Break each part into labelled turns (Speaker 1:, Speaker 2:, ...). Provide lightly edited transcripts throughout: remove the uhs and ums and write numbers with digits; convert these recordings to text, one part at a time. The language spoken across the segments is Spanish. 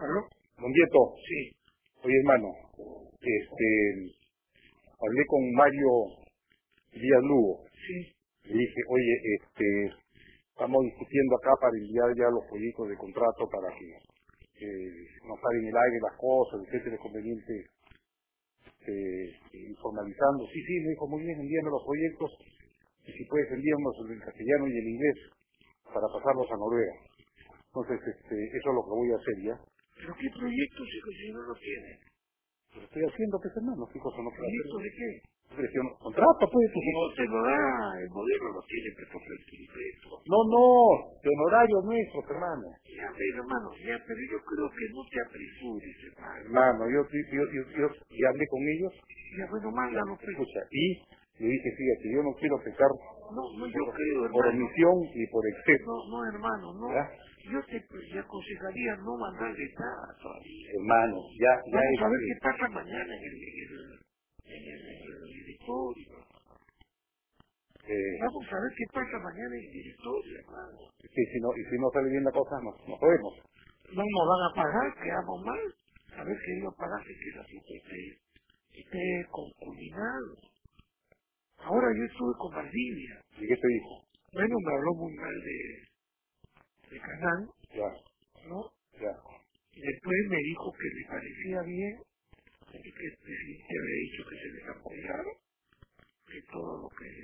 Speaker 1: ¿Aló?
Speaker 2: Don Dieto.
Speaker 1: Sí.
Speaker 2: Oye, hermano, hablé con Mario Díaz Lugo.
Speaker 1: Sí.
Speaker 2: Le dije, oye, estamos discutiendo acá para enviar ya los proyectos de contrato para que nos salgan en el aire las cosas, etcétera, es conveniente ir formalizando. Sí, me dijo, muy bien, envíame los proyectos y si puedes envíanos en castellano y en inglés para pasarlos a Noruega. Entonces, eso es lo que voy a hacer ya.
Speaker 1: ¿Pero qué proyectos, hijo, si no lo tiene?
Speaker 2: Lo estoy haciendo, pues hermano, qué cosa no puedo hacer.
Speaker 1: ¿Proyectos de qué?
Speaker 2: Presión, contrato, pues.
Speaker 1: Si no te lo da, el modelo lo tiene, pero esto.
Speaker 2: No, de honorarios nuestros, hermano.
Speaker 1: Ya, hermano, ya, pero yo creo que no te apresures, hermano.
Speaker 2: Hermano, yo ya hablé con ellos.
Speaker 1: Ya, bueno, mándalo, pues.
Speaker 2: Escucha, y le dije, fíjate, yo no quiero pecar
Speaker 1: No, yo creo, hermano.
Speaker 2: por omisión y por exceso.
Speaker 1: No, hermano, no.
Speaker 2: ¿Ya?
Speaker 1: Yo te aconsejaría no mandarle nada todavía.
Speaker 2: Hermano, ya
Speaker 1: Vamos a ver
Speaker 2: es...
Speaker 1: qué pasa mañana en el directorio. Vamos a ver qué pasa mañana en el directorio, hermano.
Speaker 2: Si no sale bien la cosa, nos podemos.
Speaker 1: No nos van a pagar, quedamos mal. A ver qué iba a pagar, que el asunto esté concubinado. Ahora yo estuve con Valdivia.
Speaker 2: ¿Y qué te dijo?
Speaker 1: Bueno, me habló muy mal de Canal,
Speaker 2: Ya.
Speaker 1: ¿no?
Speaker 2: Ya.
Speaker 1: Y después me dijo que le parecía bien, que el presidente había dicho que se les apoyara, que todo lo que,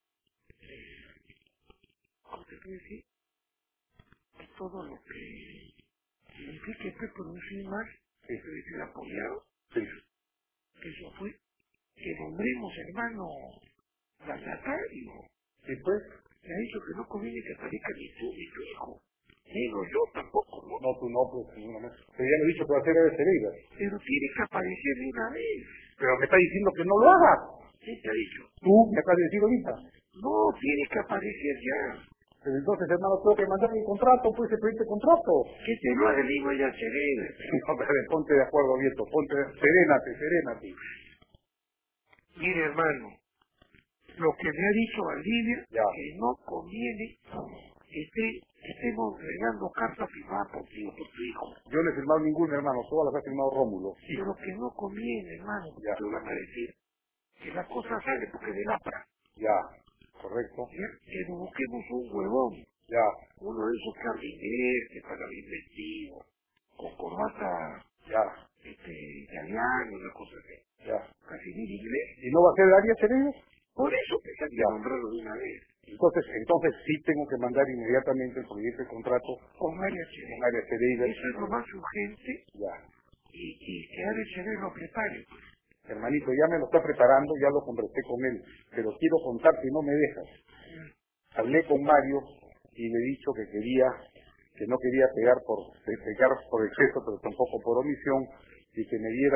Speaker 1: ¿cómo te puedo decir? Que todo lo que signifique que producir más, que se les ha apoyado,
Speaker 2: Sí.
Speaker 1: que eso fue, que nombremos, hermano, mandatario.
Speaker 2: ¿Y pues?
Speaker 1: Me ha dicho que no conviene que aparezca ni tú ni tu hijo. Digo, yo tampoco, ¿no?
Speaker 2: No, tú no, pues, seguramente. Pero ya le he dicho que va a hacer de Cereira.
Speaker 1: Pero tiene que aparecer de una vez.
Speaker 2: Pero me está diciendo que no lo haga.
Speaker 1: ¿Qué te ha dicho?
Speaker 2: Tú me acabas de decir ahorita.
Speaker 1: No, tiene que aparecer ya.
Speaker 2: Pero entonces, hermano, tengo que mandar mi contrato, pues, el proyecto de contrato.
Speaker 1: Que te lo haga, digo, ya serena.
Speaker 2: No, pero ponte de acuerdo, Vieto, serénate.
Speaker 1: Mire, hermano, lo que me ha dicho Valdivia,
Speaker 2: Ya.
Speaker 1: que no conviene que estemos regando cartas firmadas por ti o por tu hijo.
Speaker 2: Yo no he firmado ninguna, hermano, todas las ha firmado Rómulo.
Speaker 1: Pero que no conviene, hermano,
Speaker 2: Ya.
Speaker 1: te van a decir que la cosa sale porque de lapra.
Speaker 2: Ya, correcto.
Speaker 1: ¿Ya? Que nos busquemos un huevón,
Speaker 2: Ya,
Speaker 1: uno de esos que habla inglés, que paga bien vestido, con corbata
Speaker 2: ya,
Speaker 1: italiano, una cosa así.
Speaker 2: ya.
Speaker 1: Casi ni inglés.
Speaker 2: ¿Y no va a ser Arias Cereira?
Speaker 1: Por eso pensé que
Speaker 2: Ya.
Speaker 1: nombrarlo de una vez.
Speaker 2: Entonces sí tengo que mandar inmediatamente el proyecto de contrato
Speaker 1: Con Arias
Speaker 2: con
Speaker 1: Cereira.
Speaker 2: Arias Cereira.
Speaker 1: Eso es lo más urgente
Speaker 2: Ya.
Speaker 1: y que Arias Cereira lo prepare. Pues.
Speaker 2: Hermanito, ya me lo está preparando, ya lo conversé con él, pero quiero contarte y no me dejas. Hablé con Mario y le he dicho que no quería pecar por exceso, pero tampoco por omisión, y que me diera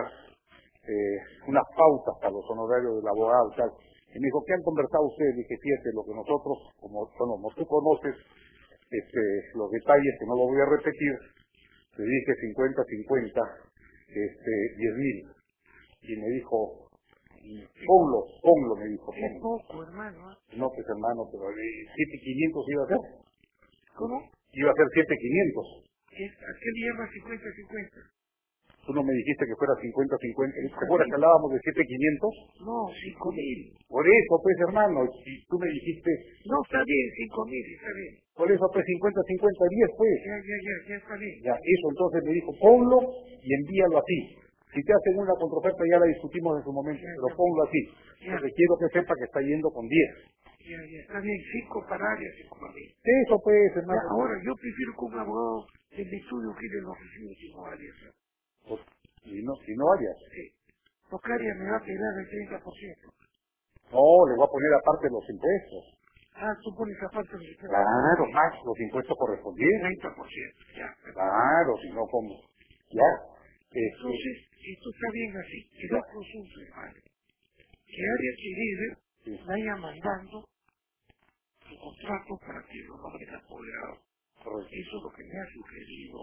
Speaker 2: unas pautas para los honorarios del abogado y tal. Y me dijo, ¿qué han conversado ustedes? Dije, fíjate, lo que nosotros, como tú conoces los detalles, que no lo voy a repetir, te dije 50-50, 10.000. Y me dijo, ponlo, me dijo.
Speaker 1: Es poco, hermano.
Speaker 2: No, pues hermano, pero 7.500 iba a ser.
Speaker 1: ¿Cómo?
Speaker 2: Iba a ser 7.500.
Speaker 1: ¿A qué le llama 50-50?
Speaker 2: Tú no me dijiste que fuera 50-50. ¿Te acuerdas que hablábamos de 7.500?
Speaker 1: No, 5.000.
Speaker 2: Por eso, pues hermano, si tú me dijiste...
Speaker 1: No, está bien, 5.000, está bien.
Speaker 2: Por eso, pues 50-50, 10, pues.
Speaker 1: Ya está bien.
Speaker 2: Ya, eso entonces me dijo, ponlo y envíalo así. Si te hacen una contraoferta ya la discutimos en su momento, pero ponlo así. Porque quiero que sepa que está yendo con 10.
Speaker 1: Ya, está bien, 5 para Arias, 5 para mí.
Speaker 2: Eso pues, hermano.
Speaker 1: Ya, ahora, yo prefiero que un abogado de mi estudio quiere los recibos sino Arias.
Speaker 2: Pues, si no Arias.
Speaker 1: Sí. Porque Arias me va a pegar el 30%.
Speaker 2: No, le voy a poner aparte los impuestos.
Speaker 1: Ah, tú pones aparte los impuestos.
Speaker 2: Claro, más los impuestos correspondientes.
Speaker 1: 30%, ya.
Speaker 2: Claro, si no, ¿cómo? Ya.
Speaker 1: Entonces, esto está bien así. Que dos consultas, hermano. Que Arias Cereira vaya mandando su contrato para que lo nombren apoderado. Eso es lo que me ha sugerido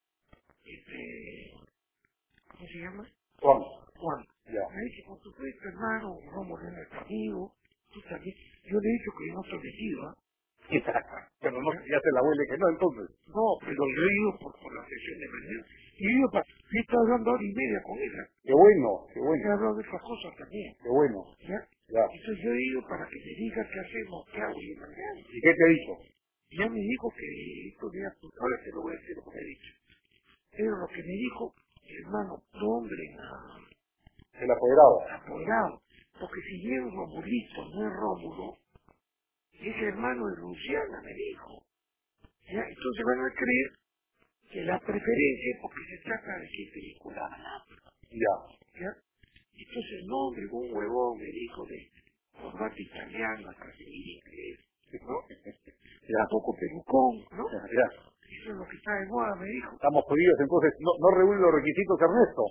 Speaker 1: ¿cómo se llama? Juan.
Speaker 2: Ya.
Speaker 1: Me dice, por supuesto, hermano, Rómulo es nuestro amigo, tú también. Yo le he dicho que yo no estoy metido, ¿ah?
Speaker 2: Pero no, ya se la huele que no, entonces.
Speaker 1: No, pero yo he ido por la sesión de mañana. Y yo he estado hablando hora y media con ella.
Speaker 2: Qué bueno, qué
Speaker 1: He
Speaker 2: bueno,
Speaker 1: hablado de otras cosas también.
Speaker 2: qué bueno.
Speaker 1: ¿Ya?
Speaker 2: Ya.
Speaker 1: Entonces yo he ido para que me diga qué hacemos, qué hago yo mañana.
Speaker 2: ¿Y qué te ha dicho?
Speaker 1: Ya me dijo que estos días, pues ahora te lo voy a decir lo que me he dicho. Pero lo que me dijo, hermano, nombren
Speaker 2: El apoderado.
Speaker 1: apoderado. Porque si llega un Romulito, no es Rómulo, es hermano de Luciana, me dijo. ¿Ya? Entonces van a creer que la preferencia es porque se trata de gente vinculada.
Speaker 2: Ya.
Speaker 1: ¿Ya? Entonces el nombre, un huevón, me dijo, de corbata italiana, casemir inglés, ¿no?
Speaker 2: Ya.
Speaker 1: Un poco pelucón, ¿no?
Speaker 2: Ya.
Speaker 1: Eso es lo que está de moda, me dijo.
Speaker 2: Estamos jodidos, entonces no reúne los requisitos, Ernesto.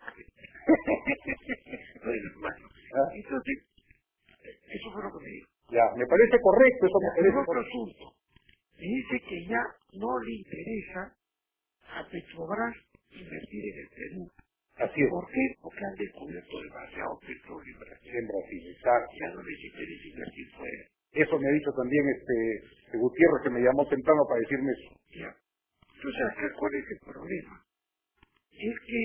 Speaker 1: Bueno, hermano.
Speaker 2: ¿Ah?
Speaker 1: Entonces, eso fue lo que me dijo.
Speaker 2: Ya, me parece correcto, eso me
Speaker 1: El
Speaker 2: parece
Speaker 1: otro
Speaker 2: correcto.
Speaker 1: asunto, me dice que ya no le interesa a Petrobras invertir en el Perú.
Speaker 2: Así es.
Speaker 1: ¿Por qué? Porque han descubierto demasiado petróleo en Brasil.
Speaker 2: En Brasil, exacto.
Speaker 1: Ya no les interesa invertir fuera.
Speaker 2: Eso me ha dicho también Gutiérrez, que me llamó temprano para decirme eso.
Speaker 1: Ya. Entonces, acá, ¿cuál es el problema? Es que,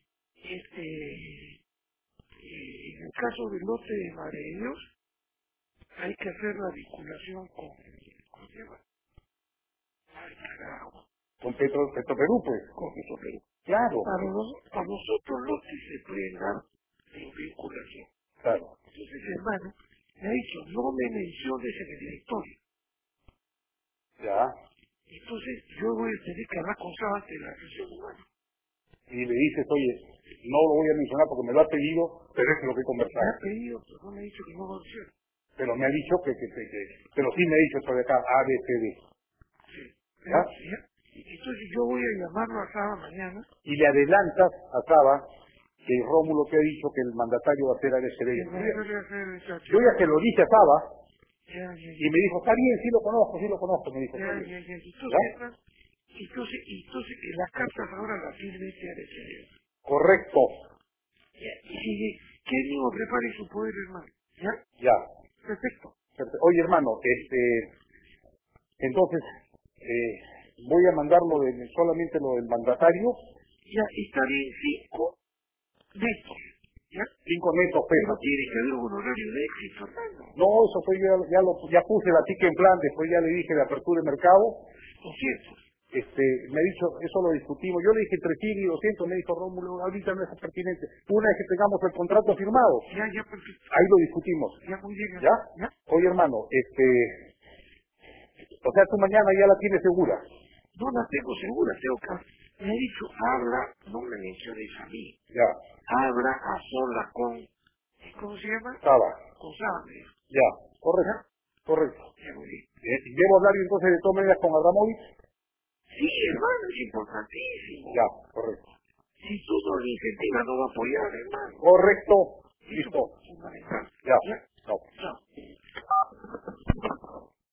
Speaker 1: en el caso del lote de Madre de Dios, hay que hacer la vinculación con, ¿cómo se llama? Ay, carajo,
Speaker 2: Con Petroperú, pues.
Speaker 1: con Petrobras.
Speaker 2: Claro.
Speaker 1: Para nosotros lotes se pueden dar en vinculación.
Speaker 2: Claro.
Speaker 1: Entonces, hermano, me ha dicho, no me menciones en el directorio.
Speaker 2: Ya.
Speaker 1: Entonces, yo voy a tener que hablar con Saba ante la sesión humana.
Speaker 2: Y le dices, oye, no lo voy a mencionar porque me lo ha pedido, pero es lo que
Speaker 1: Me ha
Speaker 2: conversamos.
Speaker 1: pedido, pero no me ha dicho que no lo hiciera.
Speaker 2: Pero me ha dicho pero sí me ha dicho esto de acá, A, B, C, D.
Speaker 1: Sí.
Speaker 2: ¿Ya?
Speaker 1: ¿Ya? Entonces, yo voy a llamarlo a Saba mañana.
Speaker 2: Y le adelantas a Saba que Rómulo te ha dicho que el mandatario va a ser ADCD.
Speaker 1: Que me voy a hacer el chat.
Speaker 2: Yo ya se lo dije a Saba
Speaker 1: Ya.
Speaker 2: y me dijo, está bien, sí lo conozco, me dijo.
Speaker 1: Ya.
Speaker 2: Está bien.
Speaker 1: Entonces, las cartas ahora las firme este ADCD.
Speaker 2: Correcto.
Speaker 1: Ya. Y que él mismo prepare su poder, hermano. ¿Ya?
Speaker 2: Ya.
Speaker 1: Perfecto.
Speaker 2: Oye, hermano, entonces, voy a mandarlo solamente lo del mandatario,
Speaker 1: Ya, está bien 5 netos. ¿Ya?
Speaker 2: 5 netos
Speaker 1: Pero
Speaker 2: pesos.
Speaker 1: tiene que haber un horario de éxito, hermano.
Speaker 2: No, eso fue ya puse la tica en plan, después ya le dije de apertura de mercado.
Speaker 1: 200.
Speaker 2: Me ha dicho, eso lo discutimos. Yo le dije entre 100 y 200, me dijo Rómulo, ahorita no es pertinente. Una vez que tengamos el contrato firmado,
Speaker 1: Ya, perfecto.
Speaker 2: ahí lo discutimos.
Speaker 1: Ya, muy bien.
Speaker 2: ¿Ya?
Speaker 1: ¿Ya?
Speaker 2: Oye, hermano, o sea, tú mañana ya la tienes segura.
Speaker 1: No la tengo segura, tengo que... Me ha dicho, habla, no me menciones a mí.
Speaker 2: Ya.
Speaker 1: Habla a solas con... ¿Cómo se llama?
Speaker 2: Saba.
Speaker 1: Con Saba, me dijo.
Speaker 2: Ya. Correcto.
Speaker 1: ¿Ya?
Speaker 2: Correcto.
Speaker 1: Ya, muy bien.
Speaker 2: ¿Debo hablar entonces de todas maneras con Abramovich?
Speaker 1: Sí, hermano, es importantísimo.
Speaker 2: Ya. Correcto.
Speaker 1: Si tú no le incentivas, no va a apoyar, hermano.
Speaker 2: Correcto.
Speaker 1: Eso
Speaker 2: Listo.
Speaker 1: es fundamental.
Speaker 2: Ya.
Speaker 1: ¿Ya?
Speaker 2: Chao.
Speaker 1: Chao.